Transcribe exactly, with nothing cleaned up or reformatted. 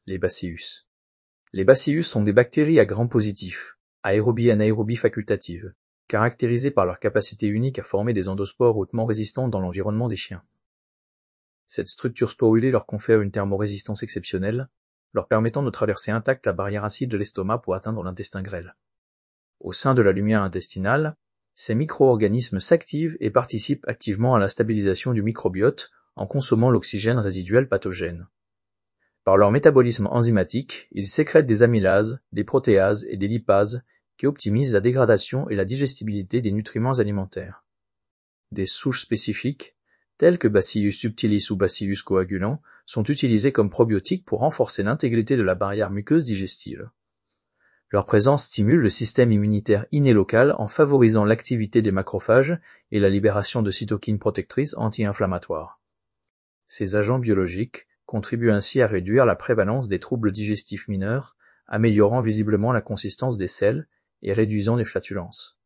Les bacillus. Les bacillus sont des bactéries à gram positif, aérobie et anaérobie facultative, caractérisées par leur capacité unique à former des endospores hautement résistantes dans l'environnement des chiens. Cette structure sporulée leur confère une thermorésistance exceptionnelle, leur permettant de traverser intacte la barrière acide de l'estomac pour atteindre l'intestin grêle. Au sein de la lumière intestinale, ces micro-organismes s'activent et participent activement à la stabilisation du microbiote en consommant l'oxygène résiduel pathogène. Par leur métabolisme enzymatique, ils sécrètent des amylases, des protéases et des lipases qui optimisent la dégradation et la digestibilité des nutriments alimentaires. Des souches spécifiques, telles que Bacillus subtilis ou Bacillus coagulant, sont utilisées comme probiotiques pour renforcer l'intégrité de la barrière muqueuse digestive. Leur présence stimule le système immunitaire inné local en favorisant l'activité des macrophages et la libération de cytokines protectrices anti-inflammatoires. Ces agents biologiques contribuent ainsi à réduire la prévalence des troubles digestifs mineurs, améliorant visiblement la consistance des selles et réduisant les flatulences.